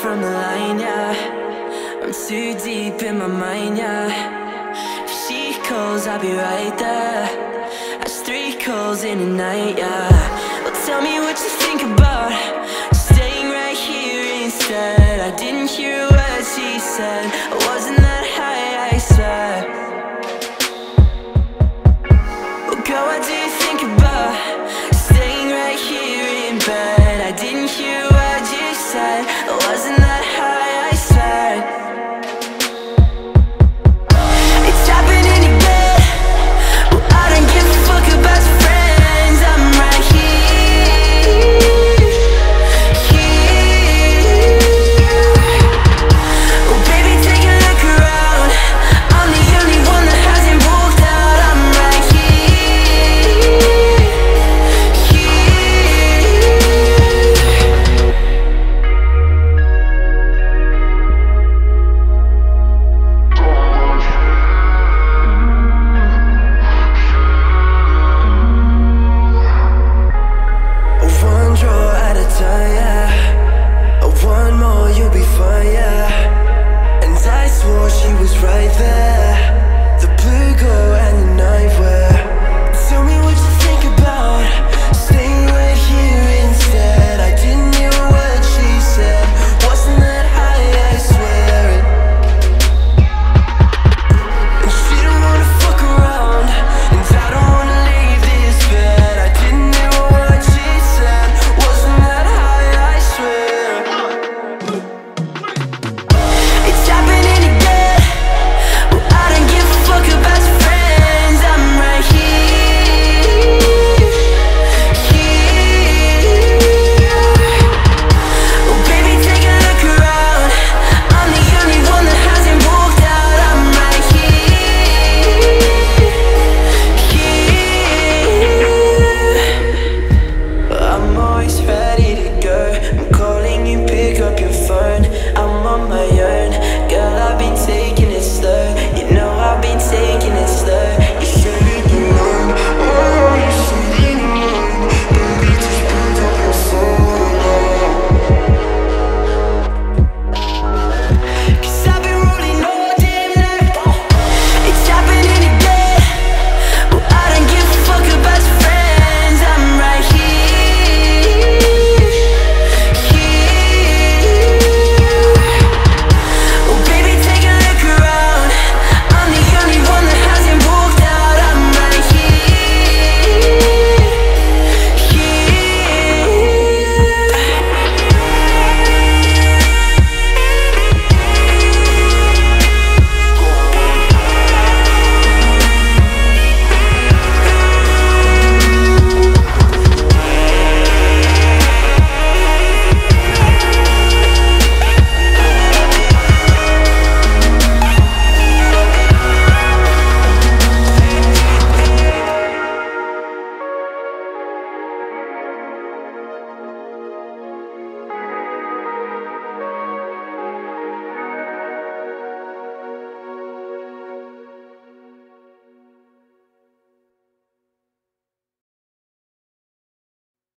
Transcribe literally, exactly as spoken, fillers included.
from the line, yeah. I'm too deep in my mind, yeah. If she calls, I'll be right there. That's three calls in a night, yeah. Well, tell me what you think about staying right here instead. I didn't hear a word she said. I wasn't